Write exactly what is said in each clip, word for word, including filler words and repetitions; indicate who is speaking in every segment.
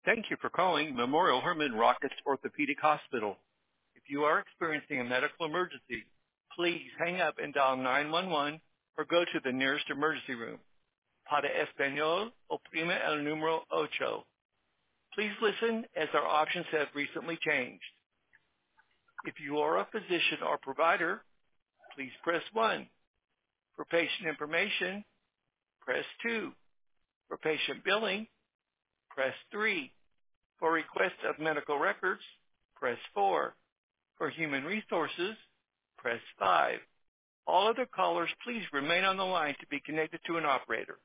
Speaker 1: Thank you for calling Memorial Herman Rockets Orthopedic Hospital. If you are experiencing a medical emergency, please hang up and dial nine one one or go to the nearest emergency room. Para Español, oprime el número ocho. Please listen as our options have recently changed. If you are a physician or provider, please press one. For patient information, press two. For patient billing, press three. For request of medical records, press four. For human resources, press five. All other callers, please remain on the line to be connected to an operator.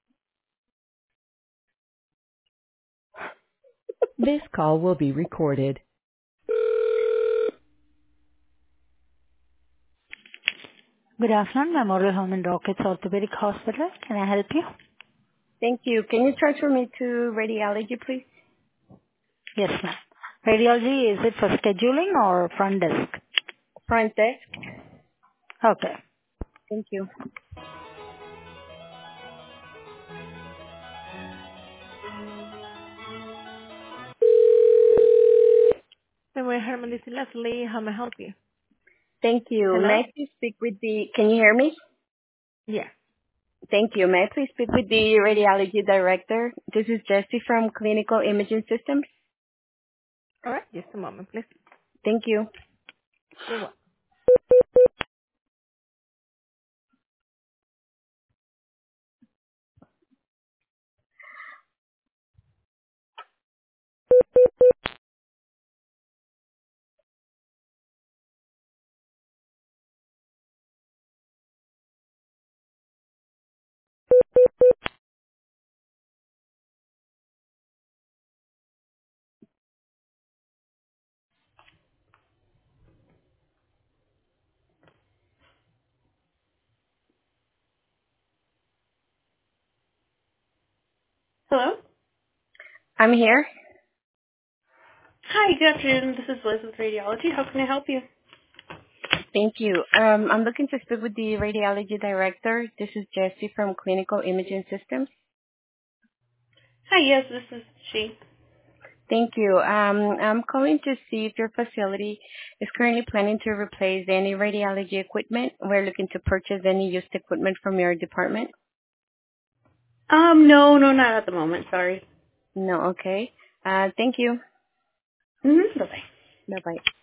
Speaker 1: This call will be recorded. Good afternoon, Memorial Herman Rockets Orthopedic Hospital. Can I help you?
Speaker 2: Thank you. Can you transfer me to radiology, please?
Speaker 1: Yes, ma'am. Radiology, is it for scheduling or front desk?
Speaker 2: Front desk.
Speaker 1: Okay.
Speaker 2: Thank you.
Speaker 3: Memorial Herman, this is Leslie. How may I help you?
Speaker 2: Thank you.
Speaker 3: Hello?
Speaker 2: May I please speak with the... Can you hear me?
Speaker 3: Yeah.
Speaker 2: Thank you. May I please speak with the radiology director? This is Jessie from Clinical Imaging Systems.
Speaker 3: All right. Just a moment, please.
Speaker 2: Thank you.
Speaker 3: You're welcome. Hello?
Speaker 2: I'm here.
Speaker 3: Hi, good afternoon. This is Liz with Radiology. How can I help you?
Speaker 2: Thank you. Um, I'm looking to speak with the radiology director. This is Jessie from Clinical Imaging Systems.
Speaker 3: Hi, yes, this is she.
Speaker 2: Thank you. Um, I'm calling to see if your facility is currently planning to replace any radiology equipment. We're looking to purchase any used equipment from your department.
Speaker 3: Um, no, no, not at the moment. Sorry.
Speaker 2: No, okay. Uh, thank you.
Speaker 3: Mm-hmm. Bye-bye.
Speaker 2: Bye-bye.